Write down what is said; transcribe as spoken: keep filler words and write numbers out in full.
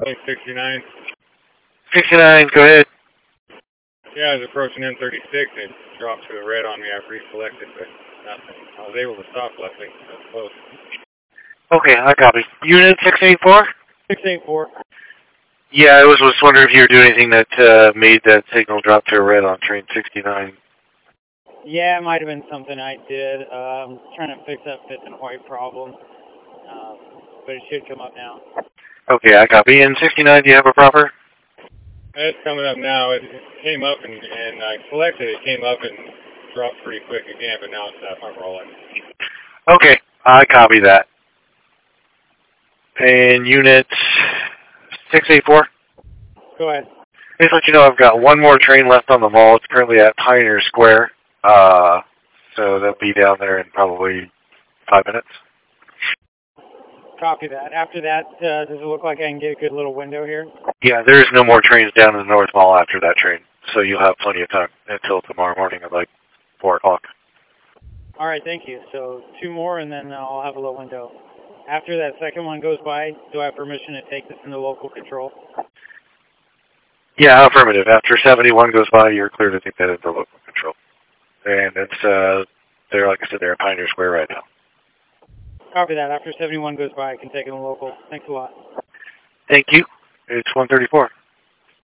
sixty-nine. sixty-nine, go ahead. Yeah, I was approaching N thirty-six. It dropped to a red on me. I reselected, but nothing. I was able to stop luckily. That was close. Okay, I copy. Unit six eight four? six eight four. Yeah, I was, was wondering if you were doing anything that uh, made that signal drop to a red on train sixty-nine. Yeah, it might have been something I did. Uh, I'm trying to fix that fit and white problem. Uh, but it should come up now. Okay, I copy. And sixty-nine, do you have a proper? It's coming up now. It, it came up and, and I selected it. It came up and dropped pretty quick again, but now it's up. I'm rolling. Okay, I copy that. And unit six eight four? Go ahead. Just let you know I've got one more train left on the mall. It's currently at Pioneer Square. Uh, so they'll be down there in probably five minutes. Copy that. After that, uh, does it look like I can get a good little window here? Yeah, there's no more trains down in the North Mall after that train. So you'll have plenty of time until tomorrow morning at like four o'clock. All right, thank you. So two more and then I'll have a little window. After that second one goes by, do I have permission to take this into local control? Yeah, affirmative. After seventy-one goes by, you're clear to take that into local control. And it's, uh, they're, like I said, they're at Pioneer Square right now. Copy that. After seventy-one goes by, I can take it in local. Thanks a lot. Thank you. It's one thirty-four.